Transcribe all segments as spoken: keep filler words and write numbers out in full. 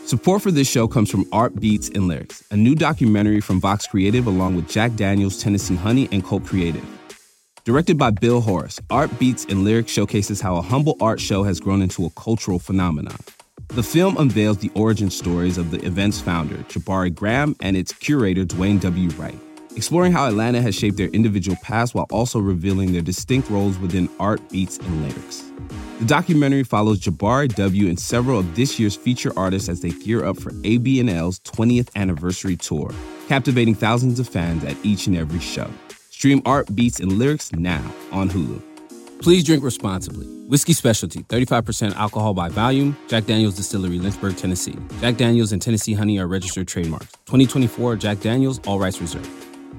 Support for this show comes from Art Beats and Lyrics, a new documentary from Vox Creative along with Jack Daniels, Tennessee Honey, and Cult Creative. Directed by Bill Horace, Art Beats and Lyrics showcases how a humble art show has grown into a cultural phenomenon. The film unveils the origin stories of the event's founder, Jabari Graham, and its curator, Dwayne W. Wright, exploring how Atlanta has shaped their individual paths while also revealing their distinct roles within Art, Beats, and Lyrics. The documentary follows Jabari W. and several of this year's feature artists as they gear up for A B N L's twentieth anniversary tour, captivating thousands of fans at each and every show. Stream Art, Beats, and Lyrics now on Hulu. Please drink responsibly. Whiskey Specialty, thirty-five percent alcohol by volume. Jack Daniels Distillery, Lynchburg, Tennessee. Jack Daniels and Tennessee Honey are registered trademarks. twenty twenty-four Jack Daniels, all rights reserved.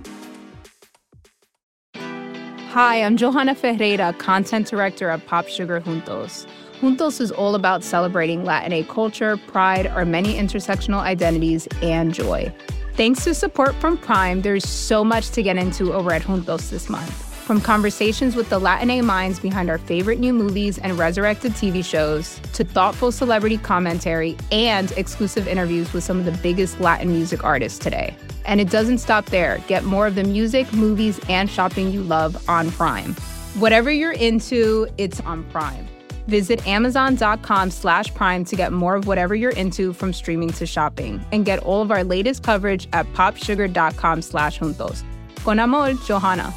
Hi, I'm Johanna Ferreira, content director at Pop Sugar Juntos. Juntos is all about celebrating Latina culture, pride, our many intersectional identities, and joy. Thanks to support from Prime, there's so much to get into over at Juntos this month. From conversations with the Latina minds behind our favorite new movies and resurrected T V shows, to thoughtful celebrity commentary and exclusive interviews with some of the biggest Latin music artists today. And it doesn't stop there. Get more of the music, movies, and shopping you love on Prime. Whatever you're into, it's on Prime. Visit amazon.com slash prime to get more of whatever you're into, from streaming to shopping. And get all of our latest coverage at popsugar.com slash juntos. Con amor, Johanna.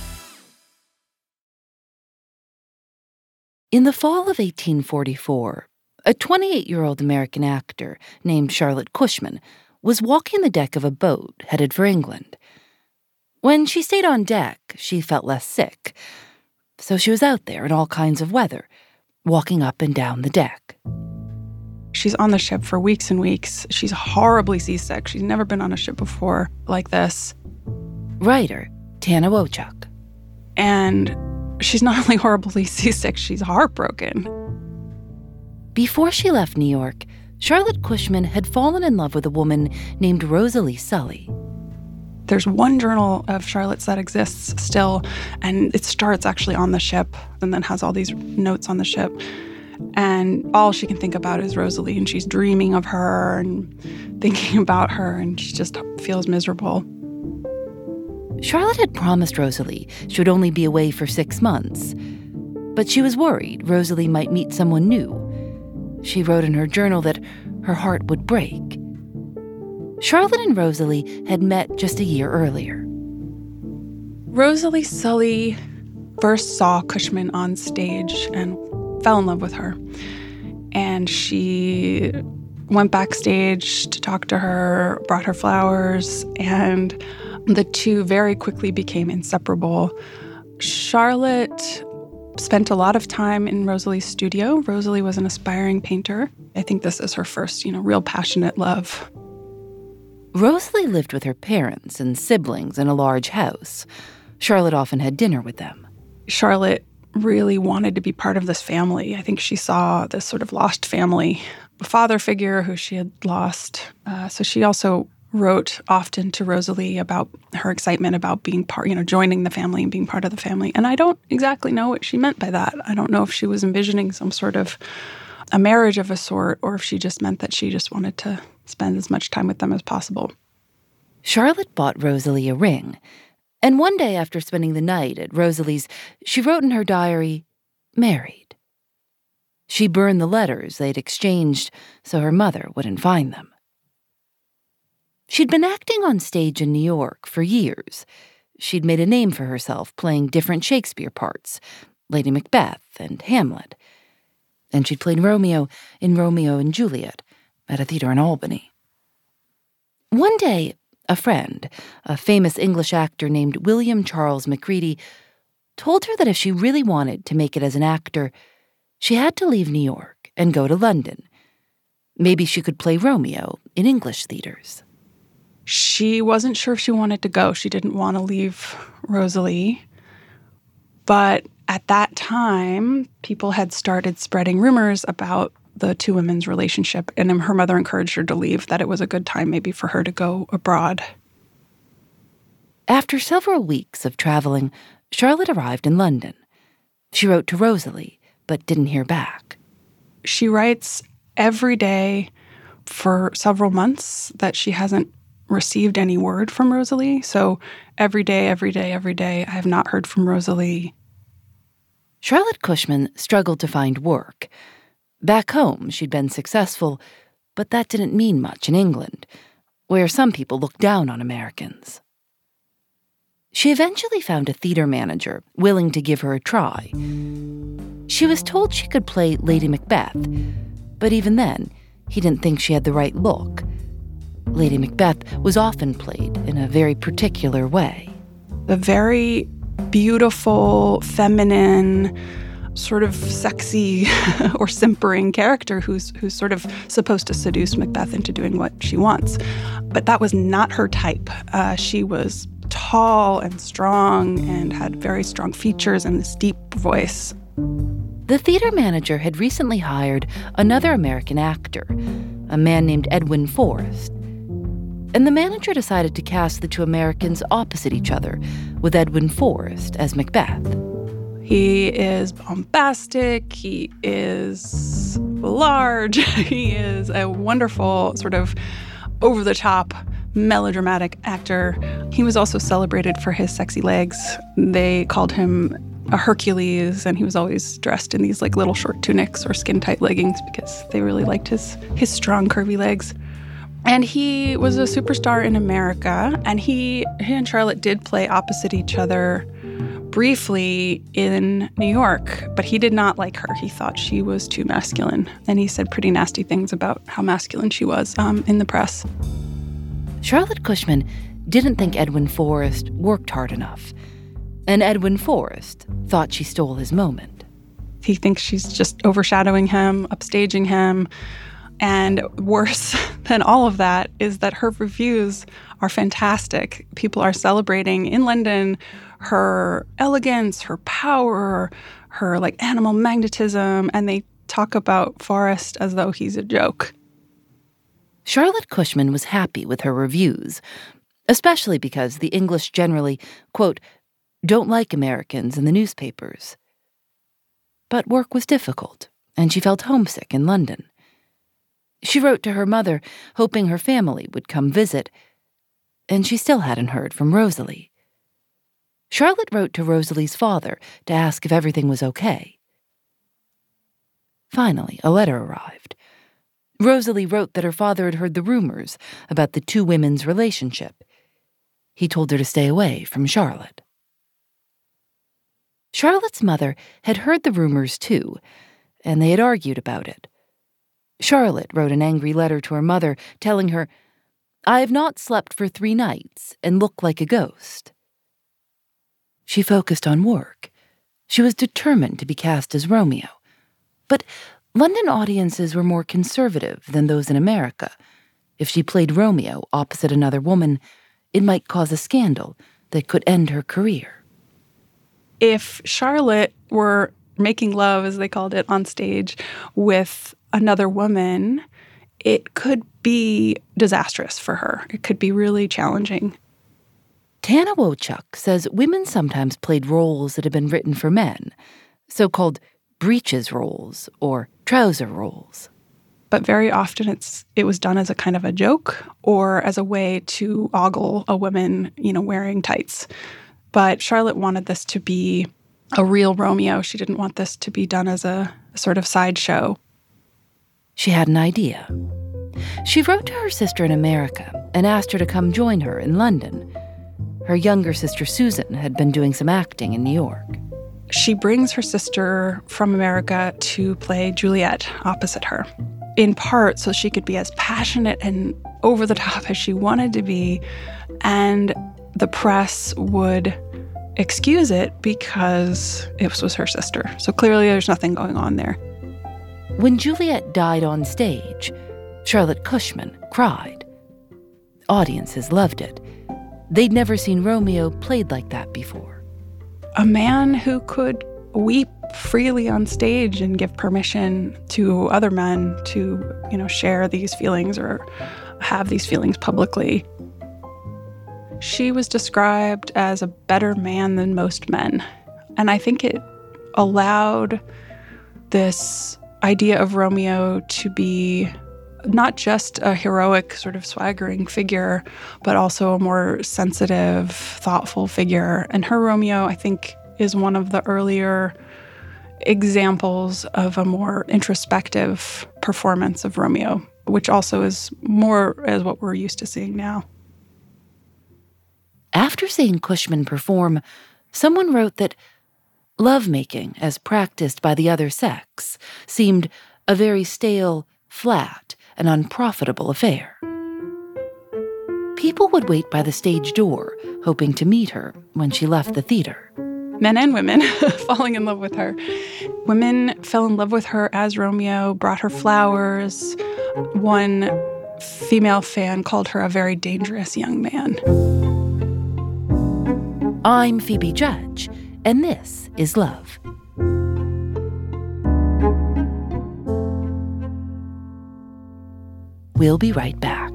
In the fall of eighteen forty-four, a twenty-eight-year-old American actor named Charlotte Cushman was walking the deck of a boat headed for England. When she stayed on deck, she felt less sick, so she was out there in all kinds of weather, walking up and down the deck. She's on the ship for weeks and weeks. She's horribly seasick. She's never been on a ship before like this. Writer Tana Wochuk. And she's not only horribly seasick, she's heartbroken. Before she left New York, Charlotte Cushman had fallen in love with a woman named Rosalie Sully. There's one journal of Charlotte's that exists still, and it starts actually on the ship and then has all these notes on the ship. And all she can think about is Rosalie, and she's dreaming of her and thinking about her, and she just feels miserable. Charlotte had promised Rosalie she would only be away for six months, but she was worried Rosalie might meet someone new. She wrote in her journal that her heart would break. Charlotte and Rosalie had met just a year earlier. Rosalie Sully first saw Cushman on stage and fell in love with her. And she went backstage to talk to her, brought her flowers, and the two very quickly became inseparable. Charlotte spent a lot of time in Rosalie's studio. Rosalie was an aspiring painter. I think this is her first, you know, real passionate love. Rosalie lived with her parents and siblings in a large house. Charlotte often had dinner with them. Charlotte really wanted to be part of this family. I think she saw this sort of lost family, a father figure who she had lost. Uh, so she also wrote often to Rosalie about her excitement about being part, you know, joining the family and being part of the family. And I don't exactly know what she meant by that. I don't know if she was envisioning some sort of a marriage of a sort, or if she just meant that she just wanted to spend as much time with them as possible. Charlotte bought Rosalie a ring, and one day after spending the night at Rosalie's, she wrote in her diary, "Married." She burned the letters they'd exchanged so her mother wouldn't find them. She'd been acting on stage in New York for years. She'd made a name for herself playing different Shakespeare parts, Lady Macbeth and Hamlet. And she'd played Romeo in Romeo and Juliet at a theater in Albany. One day, a friend, a famous English actor named William Charles Macready, told her that if she really wanted to make it as an actor, she had to leave New York and go to London. Maybe she could play Romeo in English theaters. She wasn't sure if she wanted to go. She didn't want to leave Rosalie. But at that time, people had started spreading rumors about the two women's relationship, and her mother encouraged her to leave, that it was a good time maybe for her to go abroad. After several weeks of traveling, Charlotte arrived in London. She wrote to Rosalie, but didn't hear back. She writes every day for several months that she hasn't received any word from Rosalie. So every day, every day, every day, I have not heard from Rosalie. Charlotte Cushman struggled to find work. Back home, she'd been successful, but that didn't mean much in England, where some people looked down on Americans. She eventually found a theater manager willing to give her a try. She was told she could play Lady Macbeth, but even then, he didn't think she had the right look. Lady Macbeth was often played in a very particular way. A very beautiful, feminine, sort of sexy or simpering character who's who's sort of supposed to seduce Macbeth into doing what she wants. But that was not her type. Uh, she was tall and strong and had very strong features and this deep voice. The theater manager had recently hired another American actor, a man named Edwin Forrest. And the manager decided to cast the two Americans opposite each other, with Edwin Forrest as Macbeth. He is bombastic, he is large, he is a wonderful sort of over-the-top melodramatic actor. He was also celebrated for his sexy legs. They called him a Hercules, and he was always dressed in these like little short tunics or skin-tight leggings because they really liked his his strong, curvy legs. And he was a superstar in America, and he, he and Charlotte did play opposite each other briefly in New York, but he did not like her. He thought she was too masculine, and he said pretty nasty things about how masculine she was um, in the press. Charlotte Cushman didn't think Edwin Forrest worked hard enough, and Edwin Forrest thought she stole his moment. He thinks she's just overshadowing him, upstaging him, and worse than all of that is that her reviews are fantastic. People are celebrating in London her elegance, her power, her like animal magnetism, and they talk about Forrest as though he's a joke. Charlotte Cushman was happy with her reviews, especially because the English generally, quote, don't like Americans in the newspapers. But work was difficult, and she felt homesick in London. She wrote to her mother, hoping her family would come visit, and she still hadn't heard from Rosalie. Charlotte wrote to Rosalie's father to ask if everything was okay. Finally, a letter arrived. Rosalie wrote that her father had heard the rumors about the two women's relationship. He told her to stay away from Charlotte. Charlotte's mother had heard the rumors too, and they had argued about it. Charlotte wrote an angry letter to her mother telling her, I have not slept for three nights and look like a ghost. She focused on work. She was determined to be cast as Romeo. But London audiences were more conservative than those in America. If she played Romeo opposite another woman, it might cause a scandal that could end her career. If Charlotte were making love, as they called it, on stage with another woman, it could be disastrous for her. It could be really challenging. Tana Wochuk says women sometimes played roles that had been written for men, so-called breeches roles or trouser roles. But very often it's it was done as a kind of a joke or as a way to ogle a woman, you know, wearing tights. But Charlotte wanted this to be a real Romeo. She didn't want this to be done as a, a sort of sideshow. She had an idea. She wrote to her sister in America and asked her to come join her in London. Her younger sister Susan had been doing some acting in New York. She brings her sister from America to play Juliet opposite her, in part so she could be as passionate and over the top as she wanted to be, and the press would excuse it because it was her sister. So clearly there's nothing going on there. When Juliet died on stage, Charlotte Cushman cried. Audiences loved it. They'd never seen Romeo played like that before. A man who could weep freely on stage and give permission to other men to, you know, share these feelings or have these feelings publicly. She was described as a better man than most men. And I think it allowed this idea of Romeo to be not just a heroic sort of swaggering figure, but also a more sensitive, thoughtful figure. And her Romeo, I think, is one of the earlier examples of a more introspective performance of Romeo, which also is more as what we're used to seeing now. After seeing Cushman perform, someone wrote that lovemaking, as practiced by the other sex, seemed a very stale, flat, and unprofitable affair. People would wait by the stage door, hoping to meet her when she left the theater. Men and women falling in love with her. Women fell in love with her as Romeo, brought her flowers. One female fan called her a very dangerous young man. I'm Phoebe Judge, and this is Love. We'll be right back.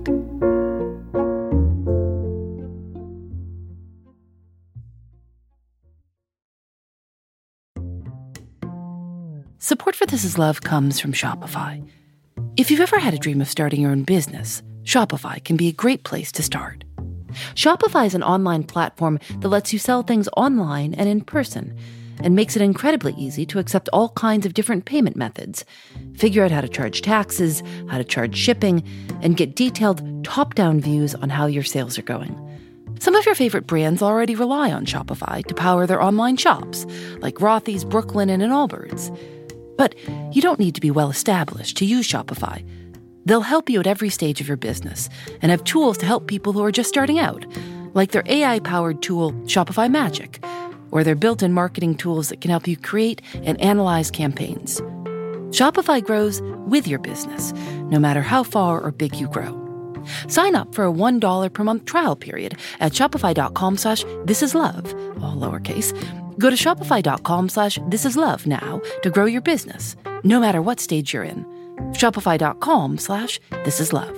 Support for This Is Love comes from Shopify. If you've ever had a dream of starting your own business, Shopify can be a great place to start. Shopify is an online platform that lets you sell things online and in person, and makes it incredibly easy to accept all kinds of different payment methods, figure out how to charge taxes, how to charge shipping, and get detailed top-down views on how your sales are going. Some of your favorite brands already rely on Shopify to power their online shops, like Rothy's, Brooklinen, and Allbirds. But you don't need to be well-established to use Shopify. They'll help you at every stage of your business and have tools to help people who are just starting out, like their A I-powered tool, Shopify Magic, or their built-in marketing tools that can help you create and analyze campaigns. Shopify grows with your business, no matter how far or big you grow. Sign up for a one dollar per month trial period at shopify.com slash thisislove, all lowercase. Go to shopify.com slash thisislove now to grow your business, no matter what stage you're in. Shopify.com slash thisislove.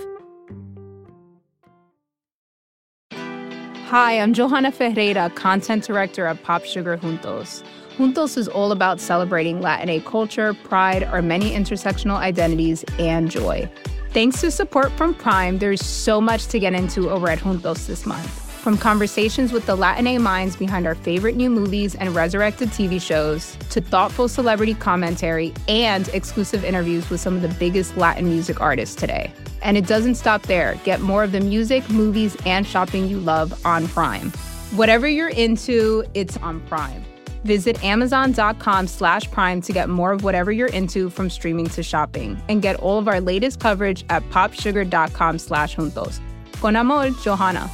Hi, I'm Johanna Ferreira, content director at Pop Sugar Juntos. Juntos is all about celebrating Latinx culture, pride, our many intersectional identities, and joy. Thanks to support from Prime, there's so much to get into over at Juntos this month. From conversations with the Latinx minds behind our favorite new movies and resurrected T V shows, to thoughtful celebrity commentary and exclusive interviews with some of the biggest Latin music artists today. And it doesn't stop there. Get more of the music, movies, and shopping you love on Prime. Whatever you're into, it's on Prime. Visit amazon.com slash Prime to get more of whatever you're into, from streaming to shopping. And get all of our latest coverage at popsugar.com slash juntos. Con amor, Johanna.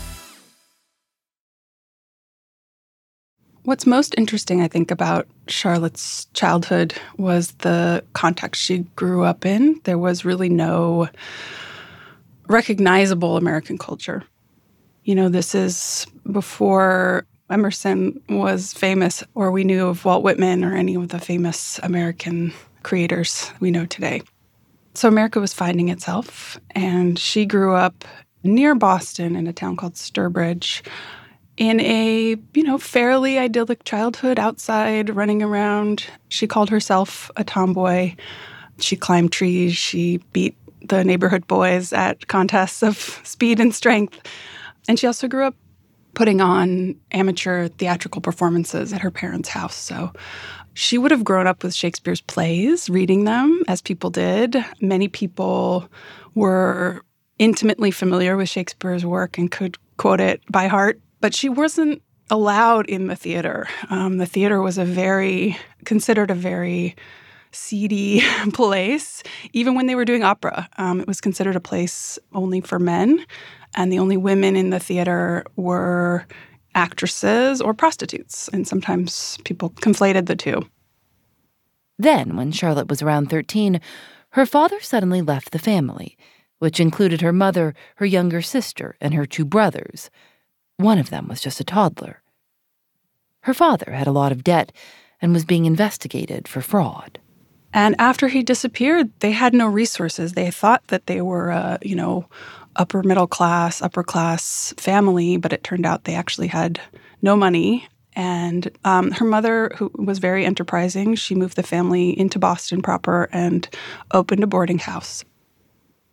What's most interesting, I think, about Charlotte's childhood was the context she grew up in. There was really no recognizable American culture. You know, this is before Emerson was famous, or we knew of Walt Whitman or any of the famous American creators we know today. So America was finding itself, and she grew up near Boston in a town called Sturbridge, in a, you know, fairly idyllic childhood, outside, running around. She called herself a tomboy. She climbed trees. She beat the neighborhood boys at contests of speed and strength. And she also grew up putting on amateur theatrical performances at her parents' house. So she would have grown up with Shakespeare's plays, reading them, as people did. Many people were intimately familiar with Shakespeare's work and could quote it by heart. But she wasn't allowed in the theater. Um, the theater was a very, considered a very seedy place. Even when they were doing opera, um, it was considered a place only for men. And the only women in the theater were actresses or prostitutes. And sometimes people conflated the two. Then, when Charlotte was around thirteen, her father suddenly left the family, which included her mother, her younger sister, and her two brothers. One of them was just a toddler. Her father had a lot of debt and was being investigated for fraud. And after he disappeared, they had no resources. They thought that they were a, you know, upper middle class, upper class family, but it turned out they actually had no money. And um, her mother, who was very enterprising, she moved the family into Boston proper and opened a boarding house.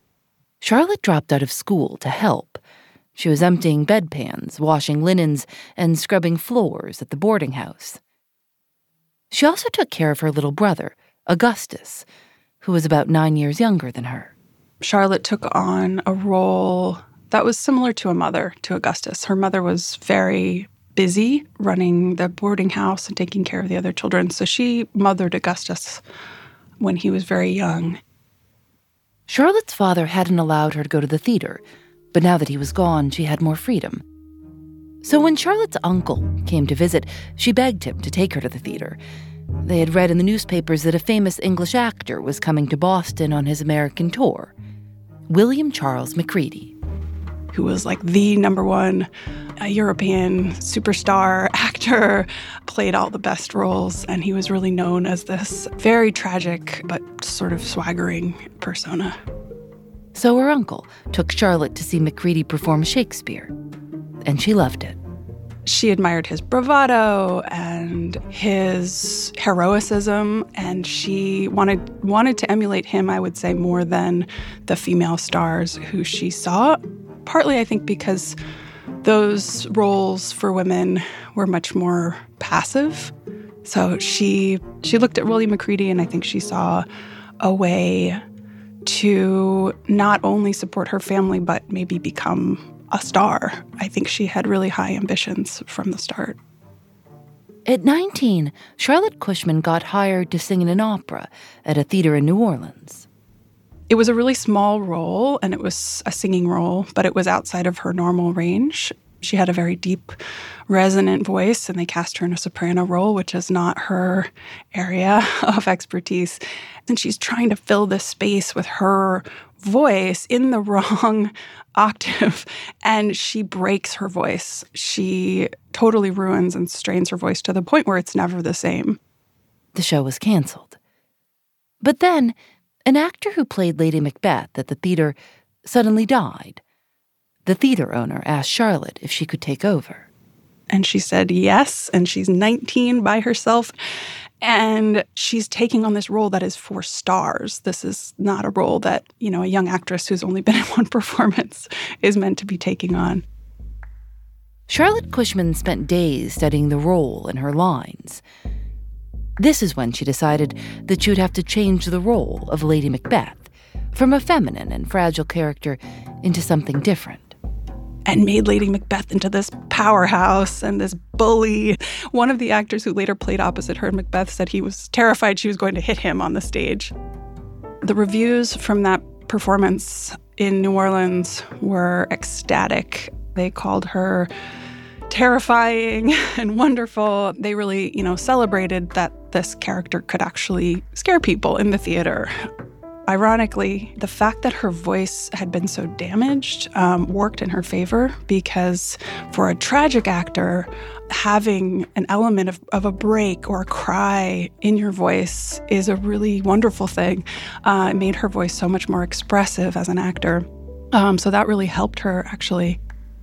Charlotte dropped out of school to help. She was emptying bedpans, washing linens, and scrubbing floors at the boarding house. She also took care of her little brother, Augustus, who was about nine years younger than her. Charlotte took on a role that was similar to a mother to Augustus. Her mother was very busy running the boarding house and taking care of the other children, so she mothered Augustus when he was very young. Charlotte's father hadn't allowed her to go to the theater, but now that he was gone, she had more freedom. So when Charlotte's uncle came to visit, she begged him to take her to the theater. They had read in the newspapers that a famous English actor was coming to Boston on his American tour, William Charles Macready, who was like the number one uh, European superstar actor, played all the best roles, and he was really known as this very tragic but sort of swaggering persona. So her uncle took Charlotte to see Macready perform Shakespeare, and she loved it. She admired his bravado and his heroicism, and she wanted wanted to emulate him, I would say, more than the female stars who she saw, partly, I think, because those roles for women were much more passive. So she she looked at William Macready, and I think she saw a way to not only support her family, but maybe become a star. I think she had really high ambitions from the start. At nineteen, Charlotte Cushman got hired to sing in an opera at a theater in New Orleans. It was a really small role, and it was a singing role, but it was outside of her normal range. She had a very deep, resonant voice, and they cast her in a soprano role, which is not her area of expertise. And she's trying to fill this space with her voice in the wrong octave, and she breaks her voice. She totally ruins and strains her voice to the point where it's never the same. The show was canceled. But then, an actor who played Lady Macbeth at the theater suddenly died. The theater owner asked Charlotte if she could take over. And she said yes, and she's nineteen by herself, and she's taking on this role that is for stars. This is not a role that, you know, a young actress who's only been in one performance is meant to be taking on. Charlotte Cushman spent days studying the role and her lines. This is when she decided that she would have to change the role of Lady Macbeth from a feminine and fragile character into something different. And made Lady Macbeth into this powerhouse and this bully. One of the actors who later played opposite her in Macbeth said he was terrified she was going to hit him on the stage. The reviews from that performance in New Orleans were ecstatic. They called her terrifying and wonderful. They really, you know, celebrated that this character could actually scare people in the theater. Ironically, the fact that her voice had been so damaged um, worked in her favor, because for a tragic actor, having an element of, of a break or a cry in your voice is a really wonderful thing. Uh, it made her voice so much more expressive as an actor. Um, so that really helped her, actually.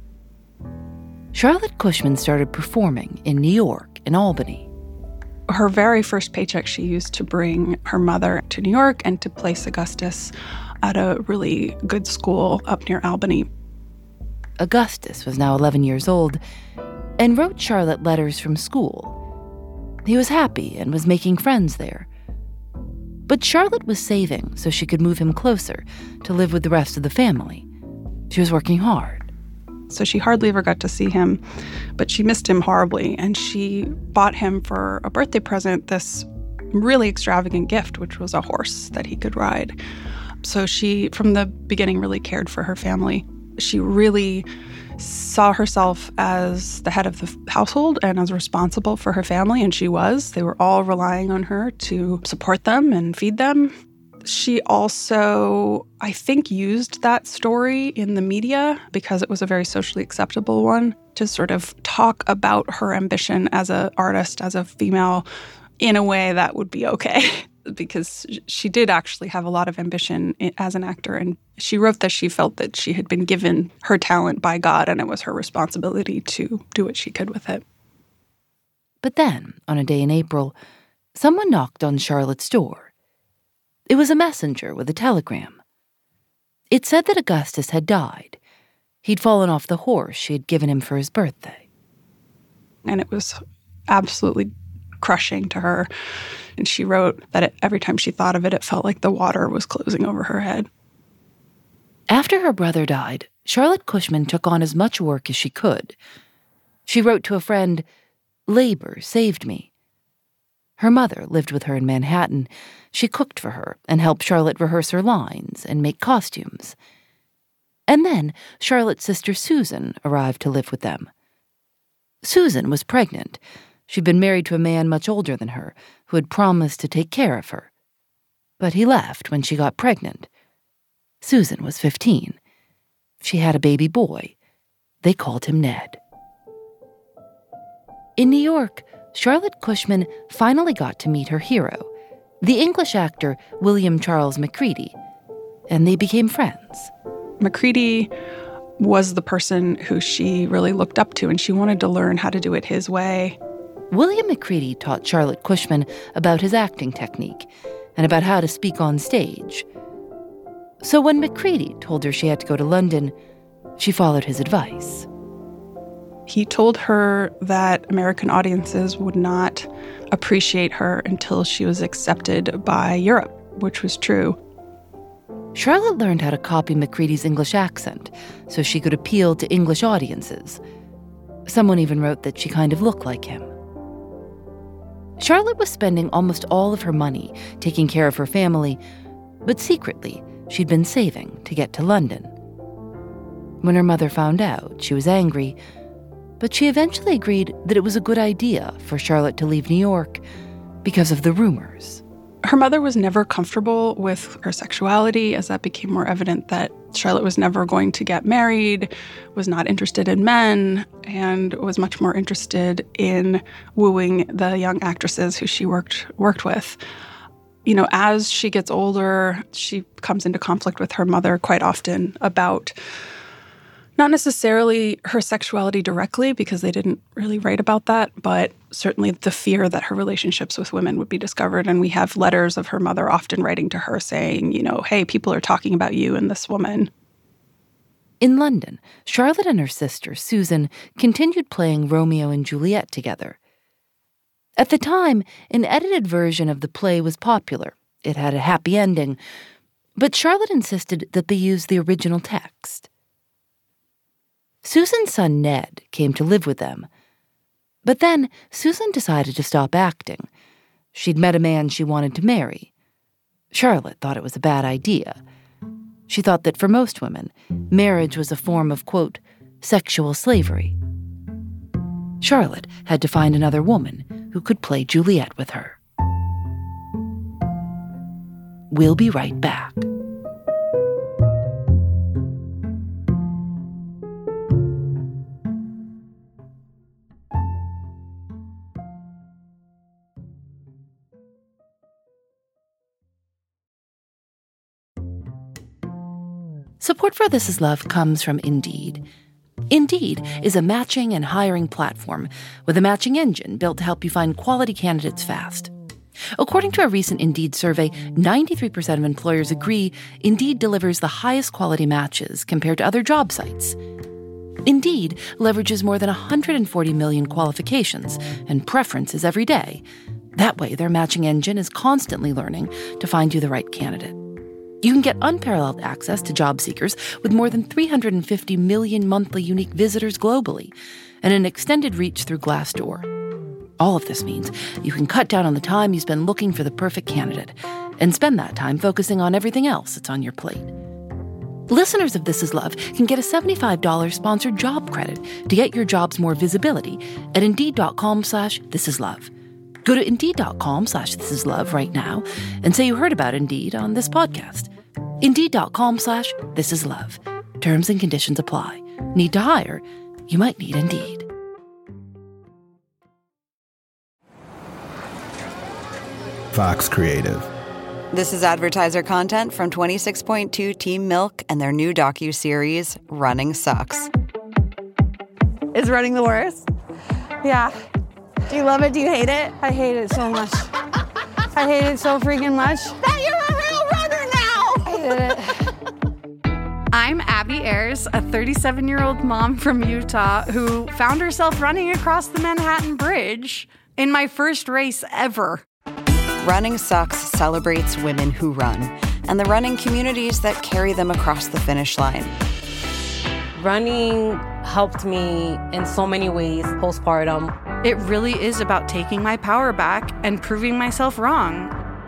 Charlotte Cushman started performing in New York and Albany. Her very first paycheck she used to bring her mother to New York and to place Augustus at a really good school up near Albany. Augustus was now eleven years old and wrote Charlotte letters from school. He was happy and was making friends there. But Charlotte was saving so she could move him closer to live with the rest of the family. She was working hard. So she hardly ever got to see him, but she missed him horribly. And she bought him for a birthday present this really extravagant gift, which was a horse that he could ride. So she, from the beginning, really cared for her family. She really saw herself as the head of the household and as responsible for her family, and she was. They were all relying on her to support them and feed them. She also, I think, used that story in the media because it was a very socially acceptable one to sort of talk about her ambition as an artist, as a female, in a way that would be okay. Because she did actually have a lot of ambition as an actor. And she wrote that she felt that she had been given her talent by God and it was her responsibility to do what she could with it. But then, on a day in April, someone knocked on Charlotte's door. It was a messenger with a telegram. It said that Augustus had died. He'd fallen off the horse she had given him for his birthday. And it was absolutely crushing to her. And she wrote that it, every time she thought of it, it felt like the water was closing over her head. After her brother died, Charlotte Cushman took on as much work as she could. She wrote to a friend, "Labor saved me." Her mother lived with her in Manhattan. She cooked for her and helped Charlotte rehearse her lines and make costumes. And then Charlotte's sister Susan arrived to live with them. Susan was pregnant. She'd been married to a man much older than her, who had promised to take care of her. But he left when she got pregnant. Susan was fifteen. She had a baby boy. They called him Ned. In New York, Charlotte Cushman finally got to meet her hero, the English actor William Charles Macready, and they became friends. Macready was the person who she really looked up to, and she wanted to learn how to do it his way. William Macready taught Charlotte Cushman about his acting technique and about how to speak on stage. So when Macready told her she had to go to London, she followed his advice. He told her that American audiences would not appreciate her until she was accepted by Europe, which was true. Charlotte learned how to copy Macready's English accent so she could appeal to English audiences. Someone even wrote that she kind of looked like him. Charlotte was spending almost all of her money taking care of her family, but secretly, she'd been saving to get to London. When her mother found out, she was angry, but she eventually agreed that it was a good idea for Charlotte to leave New York because of the rumors. Her mother was never comfortable with her sexuality, as that became more evident that Charlotte was never going to get married, was not interested in men, and was much more interested in wooing the young actresses who she worked worked with. You know, as she gets older, she comes into conflict with her mother quite often about not necessarily her sexuality directly, because they didn't really write about that, but certainly the fear that her relationships with women would be discovered. And we have letters of her mother often writing to her saying, you know, hey, people are talking about you and this woman. In London, Charlotte and her sister, Susan, continued playing Romeo and Juliet together. At the time, an edited version of the play was popular. It had a happy ending, but Charlotte insisted that they use the original text. Susan's son Ned came to live with them. But then Susan decided to stop acting. She'd met a man she wanted to marry. Charlotte thought it was a bad idea. She thought that for most women, marriage was a form of, quote, sexual slavery. Charlotte had to find another woman who could play Juliet with her. We'll be right back. Support for This Is Love comes from Indeed. Indeed is a matching and hiring platform with a matching engine built to help you find quality candidates fast. According to a recent Indeed survey, ninety-three percent of employers agree Indeed delivers the highest quality matches compared to other job sites. Indeed leverages more than one hundred forty million qualifications and preferences every day. That way, their matching engine is constantly learning to find you the right candidate. You can get unparalleled access to job seekers with more than three hundred fifty million monthly unique visitors globally and an extended reach through Glassdoor. All of this means you can cut down on the time you spend looking for the perfect candidate and spend that time focusing on everything else that's on your plate. Listeners of This Is Love can get a seventy-five dollars sponsored job credit to get your jobs more visibility at Indeed.com slash This Is Love. Go to Indeed.com slash This Is Love right now and say you heard about Indeed on this podcast. Indeed.com slash This Is Love. Terms and conditions apply. Need to hire? You might need Indeed. Vox Creative. This is advertiser content from twenty-six point two Team Milk and their new docuseries, Running Sucks. Is running the worst? Yeah. Do you love it? Do you hate it? I hate it so much. I hate it so freaking much. That you're a real runner now! I hated it. I'm Abby Ayers, a thirty-seven-year-old mom from Utah who found herself running across the Manhattan Bridge in my first race ever. Running Sucks celebrates women who run and the running communities that carry them across the finish line. Running helped me in so many ways postpartum. It really is about taking my power back and proving myself wrong.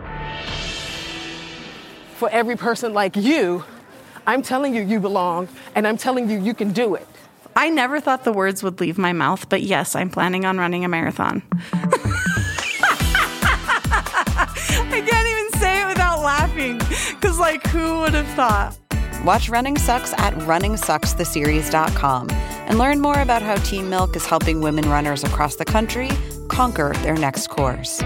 For every person like you, I'm telling you you belong, and I'm telling you you can do it. I never thought the words would leave my mouth, but yes, I'm planning on running a marathon. I can't even say it without laughing, because, like, who would have thought? Watch Running Sucks at running sucks the series dot com and learn more about how Team Milk is helping women runners across the country conquer their next course.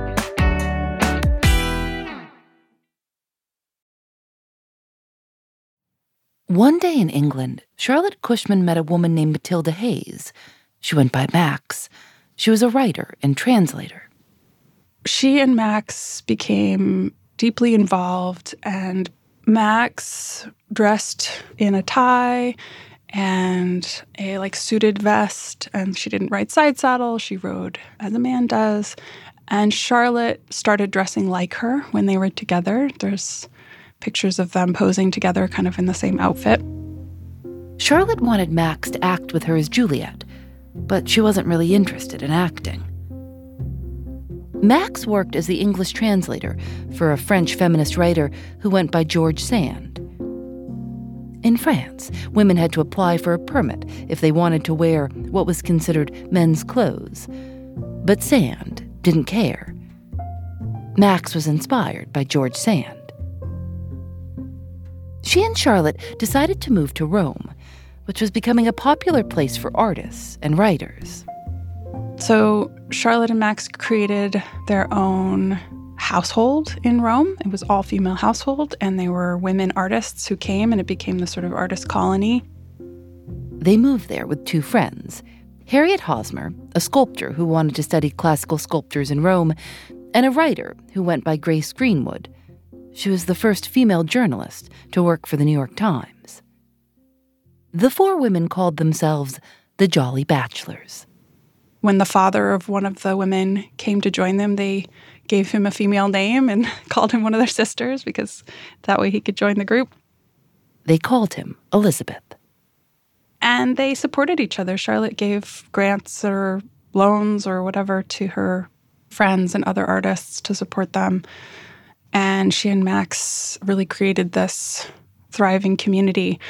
One day in England, Charlotte Cushman met a woman named Matilda Hayes. She went by Max. She was a writer and translator. She and Max became deeply involved, and Max dressed in a tie and a like suited vest, and she didn't ride side saddle. She rode as a man does. And Charlotte started dressing like her when they were together. There's pictures of them posing together kind of in the same outfit. Charlotte wanted Max to act with her as Juliet, but she wasn't really interested in acting. Max worked as the English translator for a French feminist writer who went by George Sand. In France, women had to apply for a permit if they wanted to wear what was considered men's clothes. But Sand didn't care. Max was inspired by George Sand. She and Charlotte decided to move to Rome, which was becoming a popular place for artists and writers. So Charlotte and Max created their own household in Rome. It was all-female household, and they were women artists who came, and it became the sort of artist colony. They moved there with two friends, Harriet Hosmer, a sculptor who wanted to study classical sculptures in Rome, and a writer who went by Grace Greenwood. She was the first female journalist to work for the New York Times. The four women called themselves the Jolly Bachelors. When the father of one of the women came to join them, they gave him a female name and called him one of their sisters because that way he could join the group. They called him Elizabeth. And they supported each other. Charlotte gave grants or loans or whatever to her friends and other artists to support them. And she and Max really created this thriving community.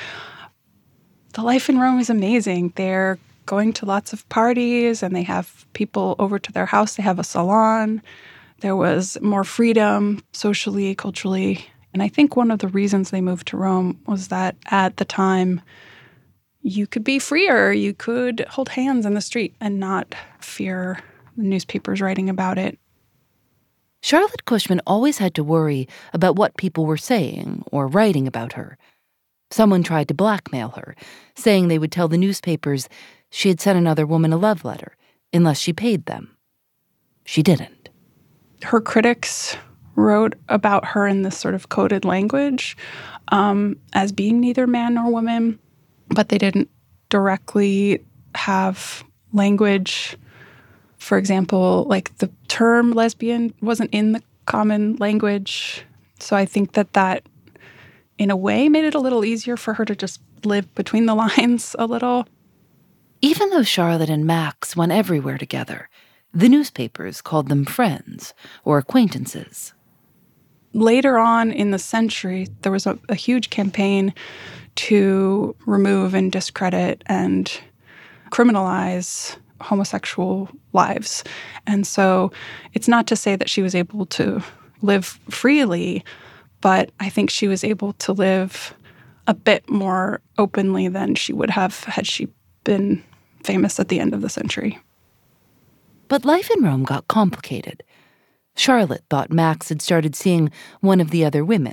The life in Rome is amazing. They're going to lots of parties, and they have people over to their house. They have a salon. There was more freedom socially, culturally. And I think one of the reasons they moved to Rome was that at the time, you could be freer. You could hold hands in the street and not fear the newspapers writing about it. Charlotte Cushman always had to worry about what people were saying or writing about her. Someone tried to blackmail her, saying they would tell the newspapers she had sent another woman a love letter unless she paid them. She didn't. Her critics wrote about her in this sort of coded language um, as being neither man nor woman, but they didn't directly have language. For example, like the term lesbian wasn't in the common language. So I think that that, in a way, made it a little easier for her to just live between the lines a little. Even though Charlotte and Max went everywhere together, the newspapers called them friends or acquaintances. Later on in the century, there was a, a huge campaign to remove and discredit and criminalize homosexual lives. And so it's not to say that she was able to live freely, but I think she was able to live a bit more openly than she would have had she been famous at the end of the century. But life in Rome got complicated. Charlotte thought Max had started seeing one of the other women.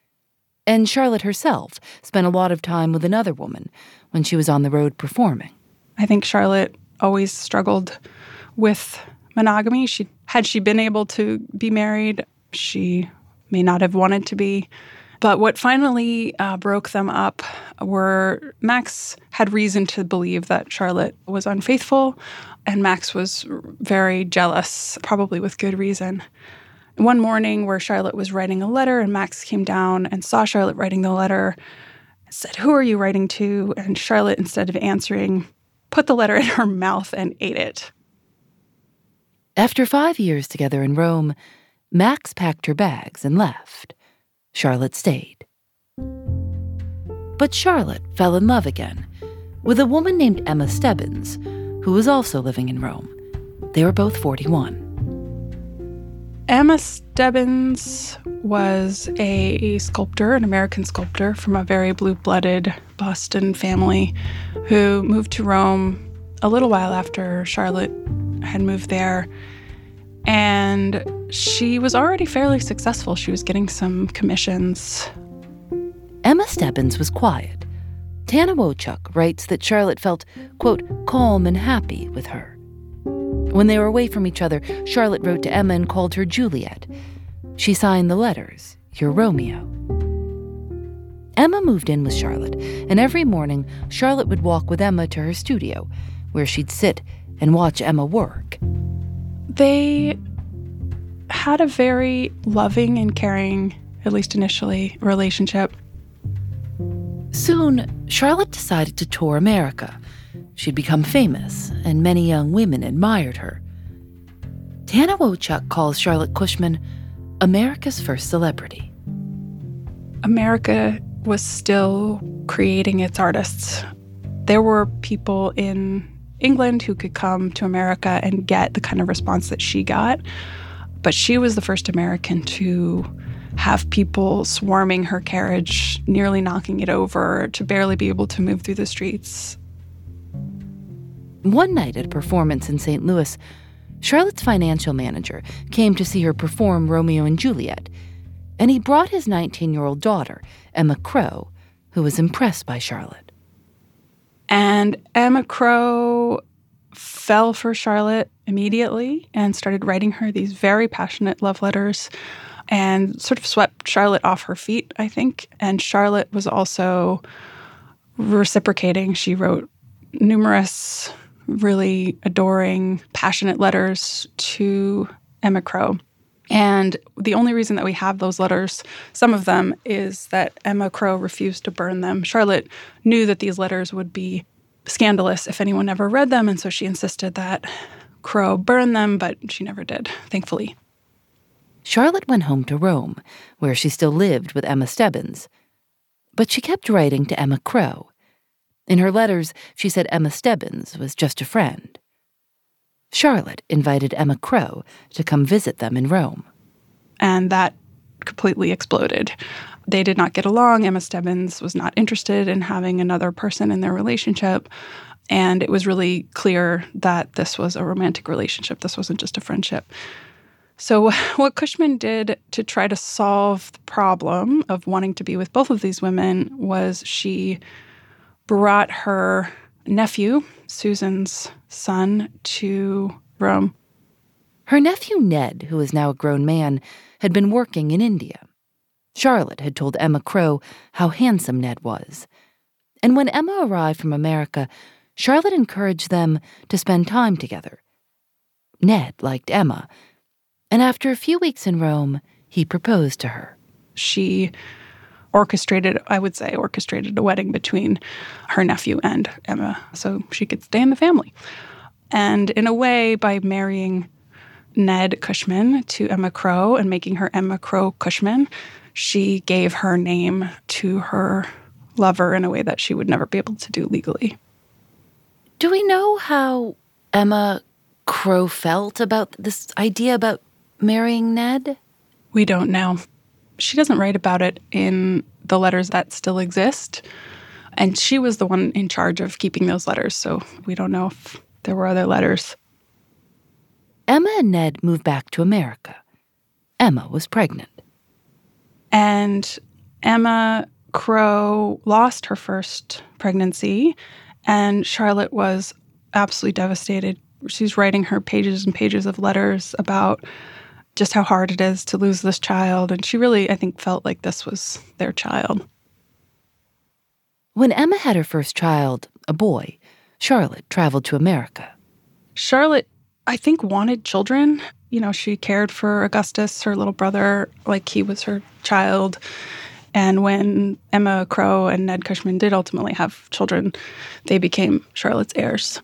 And Charlotte herself spent a lot of time with another woman when she was on the road performing. I think Charlotte always struggled with monogamy. She, had she been able to be married, she may not have wanted to be. But what finally uh, broke them up were Max had reason to believe that Charlotte was unfaithful, and Max was very jealous, probably with good reason. One morning where Charlotte was writing a letter and Max came down and saw Charlotte writing the letter, said, "Who are you writing to?" And Charlotte, instead of answering, put the letter in her mouth and ate it. After five years together in Rome, Max packed her bags and left. Charlotte stayed. But Charlotte fell in love again with a woman named Emma Stebbins, who was also living in Rome. They were both forty-one. Emma Stebbins was a sculptor, an American sculptor from a very blue-blooded Boston family who moved to Rome a little while after Charlotte had moved there. And she was already fairly successful. She was getting some commissions. Emma Stebbins was quiet. Tana Wochuk writes that Charlotte felt, quote, calm and happy with her. When they were away from each other, Charlotte wrote to Emma and called her Juliet. She signed the letters, your Romeo. Emma moved in with Charlotte, and every morning, Charlotte would walk with Emma to her studio, where she'd sit and watch Emma work. They had a very loving and caring, at least initially, relationship. Soon, Charlotte decided to tour America. She'd become famous, and many young women admired her. Tana Wochuk calls Charlotte Cushman America's first celebrity. America was still creating its artists. There were people in England who could come to America and get the kind of response that she got. But she was the first American to have people swarming her carriage, nearly knocking it over, to barely be able to move through the streets. One night at a performance in Saint Louis, Charlotte's financial manager came to see her perform Romeo and Juliet, and he brought his nineteen-year-old daughter, Emma Crow, who was impressed by Charlotte. And Emma Crow fell for Charlotte immediately and started writing her these very passionate love letters and sort of swept Charlotte off her feet, I think. And Charlotte was also reciprocating. She wrote numerous really adoring, passionate letters to Emma Crow. And the only reason that we have those letters, some of them, is that Emma Crow refused to burn them. Charlotte knew that these letters would be scandalous if anyone ever read them, and so she insisted that Crow burn them, but she never did, thankfully. Charlotte went home to Rome, where she still lived with Emma Stebbins. But she kept writing to Emma Crow. In her letters, she said Emma Stebbins was just a friend. Charlotte invited Emma Crow to come visit them in Rome. And that completely exploded. They did not get along. Emma Stebbins was not interested in having another person in their relationship. And it was really clear that this was a romantic relationship. This wasn't just a friendship. So what Cushman did to try to solve the problem of wanting to be with both of these women was she brought her nephew, Susan's son, to Rome. Her nephew Ned, who is now a grown man, had been working in India. Charlotte had told Emma Crow how handsome Ned was. And when Emma arrived from America, Charlotte encouraged them to spend time together. Ned liked Emma, and after a few weeks in Rome, he proposed to her. She orchestrated, I would say, orchestrated a wedding between her nephew and Emma so she could stay in the family. And in a way, by marrying Ned Cushman to Emma Crow and making her Emma Crow Cushman, she gave her name to her lover in a way that she would never be able to do legally. Do we know how Emma Crow felt about this idea about marrying Ned? We don't know. She doesn't write about it in the letters that still exist. And she was the one in charge of keeping those letters, so we don't know if there were other letters. Emma and Ned moved back to America. Emma was pregnant. And Emma Crow lost her first pregnancy, and Charlotte was absolutely devastated. She's writing her pages and pages of letters about just how hard it is to lose this child. And she really, I think, felt like this was their child. When Emma had her first child, a boy, Charlotte traveled to America. Charlotte, I think, wanted children. You know, she cared for Augustus, her little brother, like he was her child. And when Emma Crow and Ned Cushman did ultimately have children, they became Charlotte's heirs.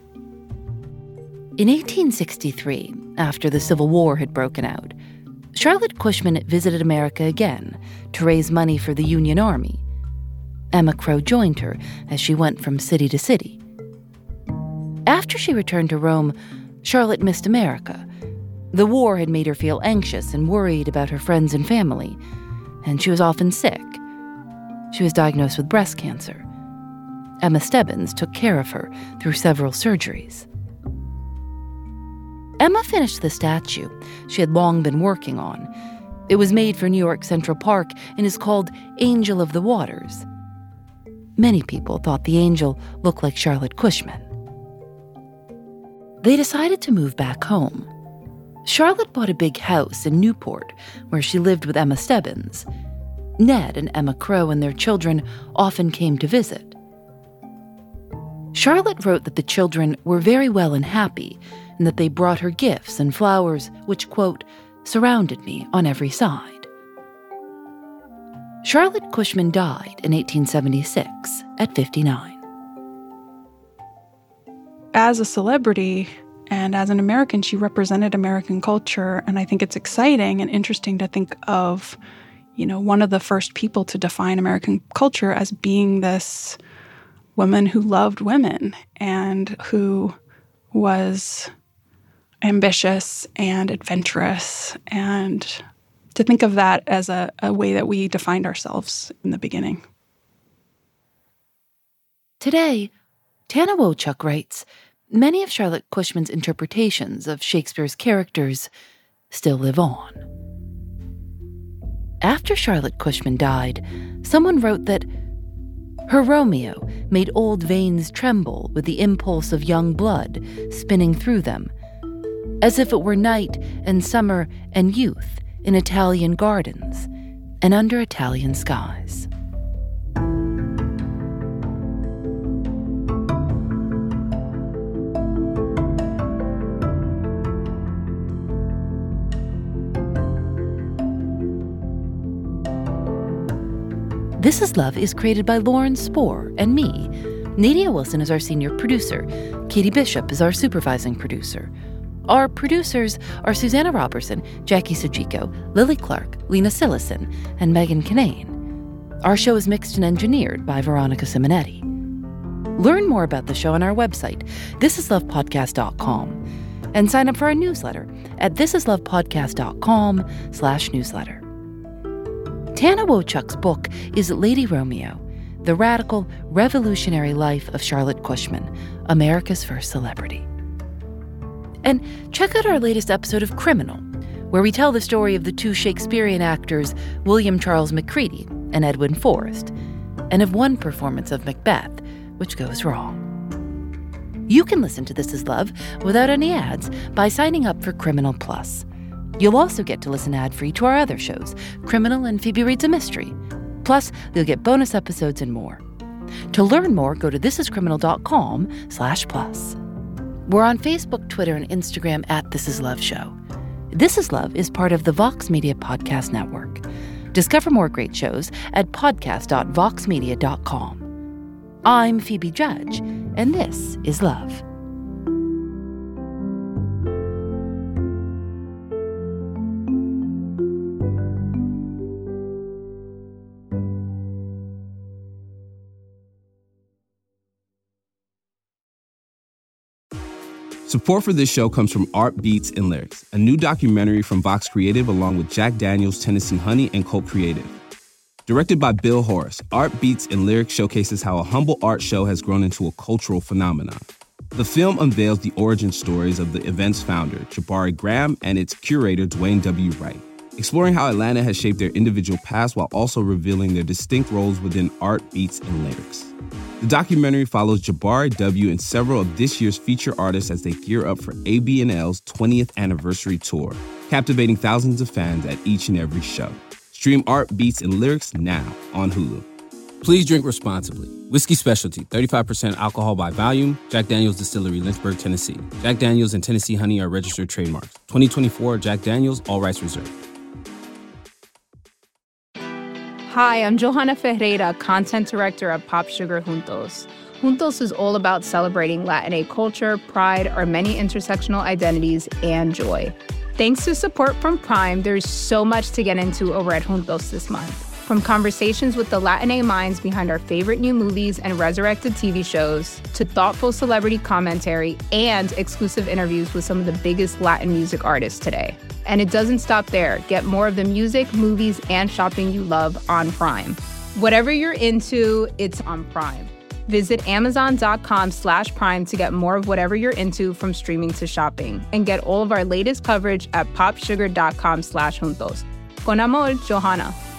In eighteen sixty-three, after the Civil War had broken out, Charlotte Cushman visited America again to raise money for the Union Army. Emma Crow joined her as she went from city to city. After she returned to Rome, Charlotte missed America. The war had made her feel anxious and worried about her friends and family, and she was often sick. She was diagnosed with breast cancer. Emma Stebbins took care of her through several surgeries. Emma finished the statue she had long been working on. It was made for New York Central Park and is called Angel of the Waters. Many people thought the angel looked like Charlotte Cushman. They decided to move back home. Charlotte bought a big house in Newport, where she lived with Emma Stebbins. Ned and Emma Crow and their children often came to visit. Charlotte wrote that the children were very well and happy, and that they brought her gifts and flowers which, quote, surrounded me on every side. Charlotte Cushman died in eighteen seventy-six at fifty-nine. As a celebrity and as an American, she represented American culture, and I think it's exciting and interesting to think of, you know, one of the first people to define American culture as being this woman who loved women and who was ambitious and adventurous, and to think of that as a, a way that we defined ourselves in the beginning. Today, Tana Wochuk writes, many of Charlotte Cushman's interpretations of Shakespeare's characters still live on. After Charlotte Cushman died, someone wrote that her Romeo made old veins tremble with the impulse of young blood spinning through them, as if it were night and summer and youth in Italian gardens and under Italian skies. This Is Love is created by Lauren Spohr and me. Nadia Wilson is our senior producer. Katie Bishop is our supervising producer. Our producers are Susanna Robertson, Jackie Sujiko, Lily Clark, Lena Sillison, and Megan Kinane. Our show is mixed and engineered by Veronica Simonetti. Learn more about the show on our website, this is love podcast dot com, and sign up for our newsletter at this is love podcast dot com slash newsletter. Tana Wochuk's book is Lady Romeo, The Radical, Revolutionary Life of Charlotte Cushman, America's First Celebrity. And check out our latest episode of Criminal, where we tell the story of the two Shakespearean actors William Charles Macready and Edwin Forrest, and of one performance of Macbeth, which goes wrong. You can listen to This Is Love without any ads by signing up for Criminal Plus. You'll also get to listen ad-free to our other shows, Criminal and Phoebe Reads a Mystery. Plus, you'll get bonus episodes and more. To learn more, go to this is criminal dot com slash plus. We're on Facebook, Twitter, and Instagram at This Is Love Show. This Is Love is part of the Vox Media Podcast Network. Discover more great shows at podcast dot vox media dot com. I'm Phoebe Judge, and this is Love. Support for this show comes from Art Beats and Lyrics, a new documentary from Vox Creative along with Jack Daniels, Tennessee Honey, and Colt Creative. Directed by Bill Horace, Art Beats and Lyrics showcases how a humble art show has grown into a cultural phenomenon. The film unveils the origin stories of the event's founder, Jabari Graham, and its curator, Dwayne W. Wright, exploring how Atlanta has shaped their individual past while also revealing their distinct roles within art, beats, and lyrics. The documentary follows Jabari W. and several of this year's feature artists as they gear up for A B and L's twentieth anniversary tour, captivating thousands of fans at each and every show. Stream Art, Beats, and Lyrics now on Hulu. Please drink responsibly. Whiskey Specialty, thirty-five percent alcohol by volume. Jack Daniel's Distillery, Lynchburg, Tennessee. Jack Daniel's and Tennessee Honey are registered trademarks. twenty twenty-four Jack Daniel's, all rights reserved. Hi, I'm Johanna Ferreira, Content Director at Pop Sugar Juntos. Juntos is all about celebrating Latinx culture, pride, our many intersectional identities, and joy. Thanks to support from Prime, there's so much to get into over at Juntos this month. From conversations with the Latinx minds behind our favorite new movies and resurrected T V shows, to thoughtful celebrity commentary and exclusive interviews with some of the biggest Latin music artists today. And it doesn't stop there. Get more of the music, movies, and shopping you love on Prime. Whatever you're into, it's on Prime. Visit amazon.com slash prime to get more of whatever you're into, from streaming to shopping. And get all of our latest coverage at popsugar.com slash juntos. Con amor, Johanna.